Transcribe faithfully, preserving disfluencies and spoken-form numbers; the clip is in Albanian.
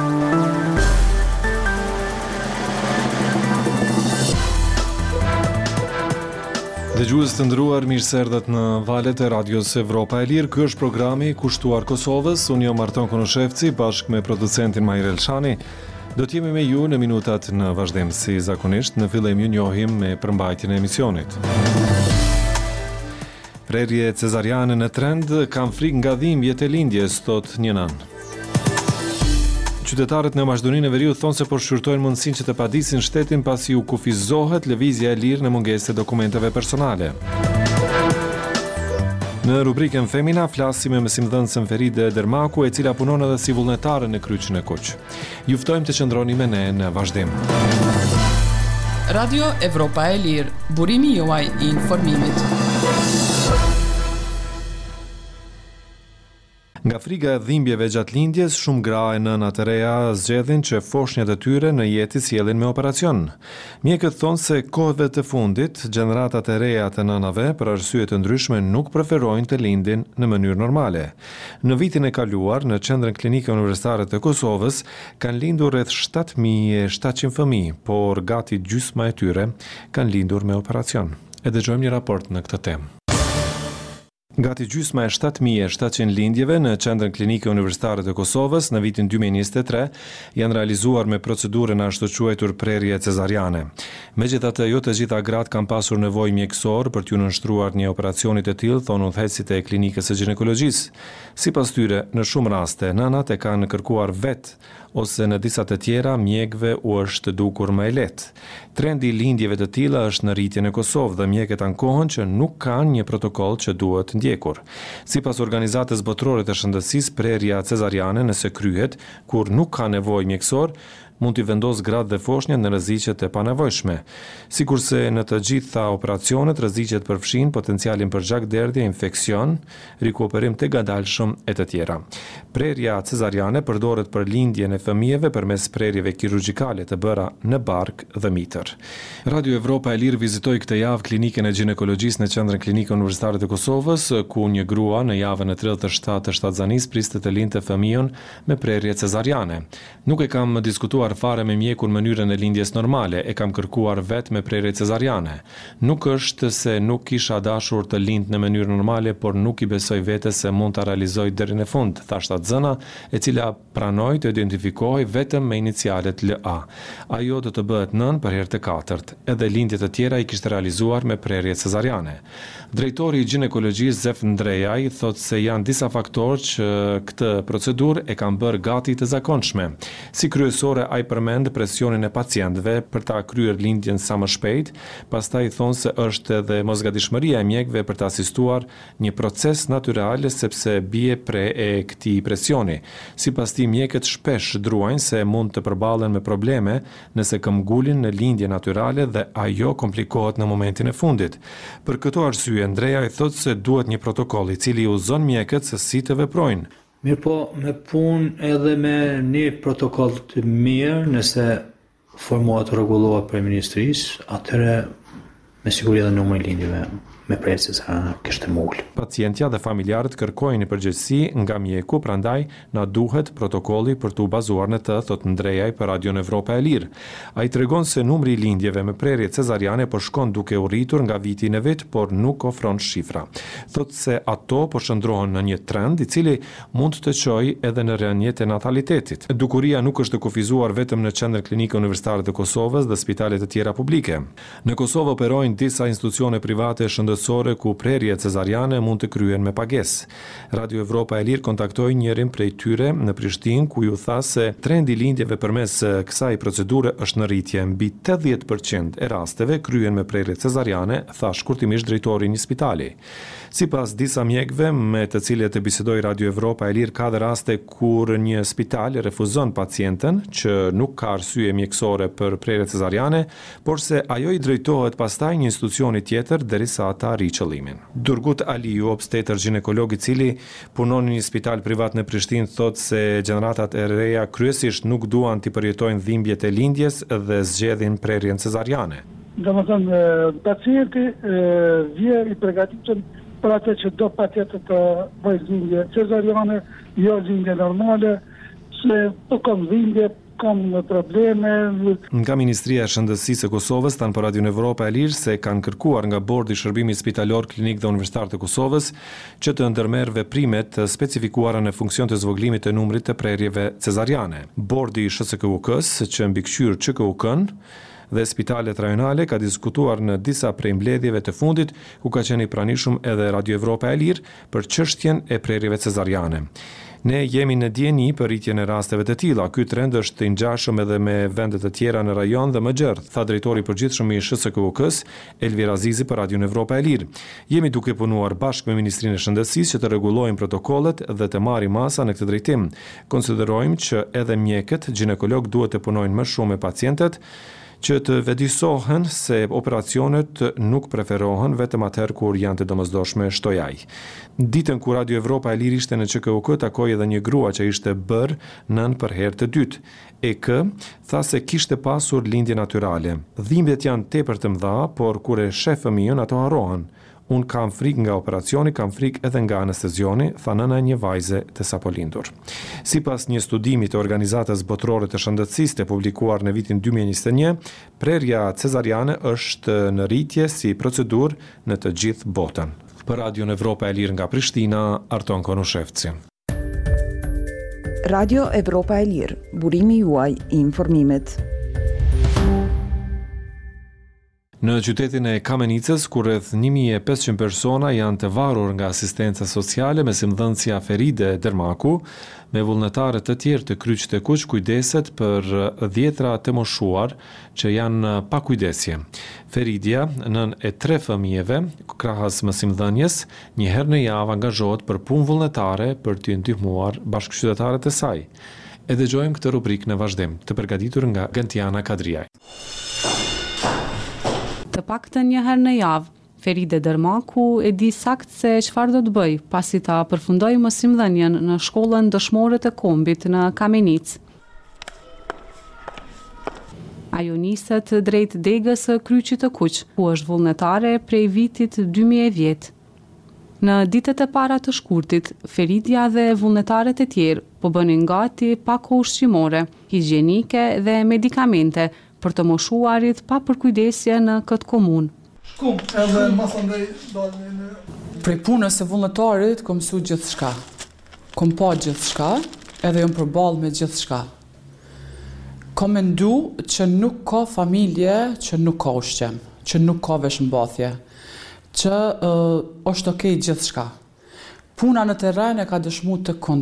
Dëgjues të nderuar, mirëserdhet në valët e Radios Evropa e Lirë. Ky është programi kushtuar Kosovës. Unë jam Marton Konoshevci bashkë me producentin Mahir Elshani. Do të jemi me ju në minutat në vazhdim. Si zakonisht, në fillim ju njohim me përmbajtjen e emisionit. Prerje cezariane në trend, kam frikë nga dhimbjet e lindjes, thot një nën. Qytetarët në Maqedoninë e Veriut thonë se po shqyrtojnë mundësinë që të padisin shtetin pasi u kufizohet lëvizja e lirë në mungesë të dokumenteve personale. Në rubrikën Femina flasim me mësimdhënësen Feride Dermaku, e cila punon edhe si vullnetare në Kryqin e Kuq. Ju ftojmë të qëndroni me ne në vazhdim. Radio Evropa e Lirë, burimi juaj i informimit. Nga frika e dhimbjeve gjatë lindjes, shumë gra e nëna të reja zgjedhin që foshnjat e tyre në jetë sjellin me operacion. Mjekët thonë se kohëve të fundit, gjeneratat e reja të nënave për arsye të ndryshme nuk preferojnë të lindin në mënyrë normale. Në vitin e kaluar, në Qendrën Klinike Universitare të Kosovës, kanë lindur rreth shtatë mijë e shtatëqind fëmijë, por gati gjysma e tyre kanë lindur me operacion. E dëgjojmë një raport në këtë temë. Gati gjysma e shtatë mijë e shtatëqind lindjeve në Qendrën Klinike Universitare të Kosovës në vitin dy mijë e njëzet e tre janë realizuar me procedurën ashtu quajtur prerje cezariane. Megjithatë, jo të gjitha gratë kanë pasur nevojë mjekësore për t'u nënshtruar një operacioni të tillë, thonë udhëheqësit e klinikës së ginekologjisë. Sipas tyre, në shumë raste nënat e kanë kërkuar vetë ose në disa të tjera mjekëve u është dukur më e lehtë. Trendi i lindjeve të tilla është në rritje në Kosovë dhe mjekët ankohen që nuk kanë një protokoll që duhet ndjekur. Sipas Organizatës Botërore të Shëndetësisë, prerja cezariane nëse kryhet kur nuk ka nevojë mjekësore, mund t'i vendos gratë dhe foshnjat në rreziqet e panevojshme. Sikurse në të gjitha operacionet rreziqet përfshin potencialin për gjakderdhje, infeksion, rikuperim të gadalshëm e të tjera. Prerja cezariane përdoret për lindjen e fëmijëve përmes prerjeve kirurgjikale të bëra në bark dhe mitër. Radio Evropa e Lirë vizitoi këtë javë klinikën e ginekologjisë në Qendrën Klinike Universitare të Kosovës, ku një grua në javën e tridhjetë e shtatë të shtatzanisë priste të lindte fëmijën me prerje cezariane. Nuk e kam diskutuar fare me mjekun mënyrën e lindjes normale, e kam kërkuar vetë me prerje cezariane. Nuk është se nuk kisha dashur të lind në mënyrë normale, por nuk i besoj vetes se mund ta realizoj deri në fund, thashtë atë zëna, e cila pranoi të identifikohej vetëm me inicialet L A. Ajo do të bëhet nën për herë të katërt. Edhe lindjet të tjera i kishte realizuar me prerje cezariane. Drejtori i ginekologjisë Zef Ndrejaj thotë se janë disa faktorë që këtë procedurë e kanë bërë gati të zakonshme. Si kryesore ai përmend presionin e pacientëve për ta kryer lindjen sa më shpejt, pastaj thonë se është edhe mosgatishmëria e mjekëve për të asistuar një proces natyral sepse bie pre e këtij presioni. Sipas tij, mjekët shpesh druajnë se mund të përballen me probleme nëse këmbgulin në lindje natyrale dhe ajo komplikohet në momentin e fundit. Për këto arsye, Andrea i thotë se duhet një protokoll i cili udhëzon mjekët se si të veprojnë. Mirë po, me punë edhe me një protokoll të mirë, nëse formohet të rregullohet për ministrisë, atëherë me siguri edhe numri i lindjeve me prerje cezariane kishte mul. Pacientja dhe familjarët kërkojnë një përgjegjësi nga mjeku, prandaj na duhet protokolli për t'u bazuar në të, thot Ndrejaj për Radion Evropa e Lirë. Ai tregon se numri i lindjeve me prerje cezariane po shkon duke u rritur nga viti në vit, por nuk ofron shifra. Thot se ato po shndrohen në një trend i cili mund të çojë edhe në rënje të natalitetit. Dukuria nuk është kufizuar vetëm në Qendrën Klinike Universitare të Kosovës dhe spitalet e tjera publike. Në Kosovë operojnë disa institucione private shëndetësore ku prerje cezariane mund të kryen me pagesë. Radio Evropa e Lirë kontaktoi njërin prej tyre në Prishtinë, ku ju tha se trendi i lindjeve përmes kësaj procedure është në rritje. Mbi tetëdhjetë përqind e rasteve kryen me prerje cezariane, tha shkurtimisht drejtori i një spitali. Sipas disa mjekëve me të cilët e bisedoi Radio Evropa e Lirë, ka dhe raste kur një spital refuzon pacienten që nuk ka arsye mjekësore për prerje cezariane, por se ajo i drejtohet pastaj një institucioni tjetër derisa ata arrijnë qëllimin. Durgut Aliu, obstetër ginekolog i cili punon në një spital privat në Prishtinë, thotë se gjeneratat e reja kryesisht nuk duan të përjetojnë dhimbjet e lindjes dhe zgjedhin prerjen cezariane. Domethënë, pacienti vjen i përgatitur për atë që do patjetër të bëjë lindje cezariane, jo lindje normale, se po kam dhimbje, kam probleme. Nga Ministria e Shëndetësisë e Kosovës tanë për Radion Evropa e Lirë se kanë kërkuar nga Bordi i Shërbimit Spitalor Klinik dhe Universitar të Kosovës që të ndërmerr veprimet të specifikuara në funksion të zvogëlimit të numrit të prerjeve cezariane. Bordi i S S K U K-s, që mbikëqyr Q K U K-n dhe spitalet rajonale, ka diskutuar në disa prej mbledhjeve të fundit ku ka qenë i pranishëm edhe Radio Evropa e Lirë për çështjen e prerjeve cezariane. Ne jemi në dieni për rritjen e rasteve të tilla. Ky trend është i ngjashëm edhe me vende të tjera në rajon dhe më gjerë, tha drejtori i përgjithshëm i S S K U K-s, Elvir Azizi për Radion Evropa e Lirë. Jemi duke punuar bashkë me Ministrinë e Shëndetësisë që të rregullojmë protokollet dhe të marrim masa në këtë drejtim. Konsiderojmë që edhe mjekët, ginekolog duhet të punojnë më shumë me pacientët, që të vedisohen se operacionet nuk preferohen vetëm atëherë kur janë të domosdoshme, shtoi ai. Ditën kur Radio Evropa e Lirë ishte në Q K U K, takoi edhe një grua që ishte bërë nën për herë të dytë. E K tha se kishte pasur lindje natyrale. Dhimbjet janë tepër të mëdha, por kur e sheh fëmijën ato harrohen. Unë kam frikë nga operacioni, kam frikë edhe nga anestezioni, tha nëna e një vajze të sapo lindur. Sipas një studimi të Organizatës Botërore të Shëndetësisë të publikuar në vitin dy mijë e njëzet e një, prerja cezariane është në rritje si procedurë në të gjithë botën. Për Radion Evropa e Lirë nga Prishtina, Arton Konushevci. Radio Evropa e Lirë, burimi juaj i informimit. Në qytetin e Kamenicës, ku rreth një mijë e pesëqind persona janë të varur nga asistenca sociale, mesimdhënësja Feride Dermaku, me vullnetare të tjerë të Kryqit e Kuq, kujdeset për dhjetra të moshuar që janë pa kujdesje. Feridia, nën e tre fëmijëve, krahas mesimdhënies, një herë në javë angazhohet për punë vullnetare për t'i ndihmuar bashkëqytetarët e saj. E dëgjojmë këtë rubrikë në vazhdim, të përgatitur nga Gentiana Kadriaj. Të paktën një herë në javë, Feride Dermaku e di sakt se çfarë do të bëj pasi ta përfundoi mësimdhënien në shkollën dëshmore të kombit në Kamenicë. Ajo niset drejt degës së Kryqit të Kuq, ku është vullnetare prej vitit dy mijë e dhjetë. Në ditët e para të shkurtit, Feridia dhe vullnetaret e tjerë po bënin gati pako ushqimore, higjienike dhe medikamente për të moshuarit pa përkujdesje në këtë komunë. Shkum, edhe mas andaj dalë në... Prej punës së vullnetarit kom mësu gjithçka. Kom pa gjithçka, edhe jam përballë me gjithçka. Kom mendu që nuk ka familje që nuk ka ushqim, që nuk ka veshmbathje, që uh, është okay gjithçka. Puna në terren e ka dëshmuar të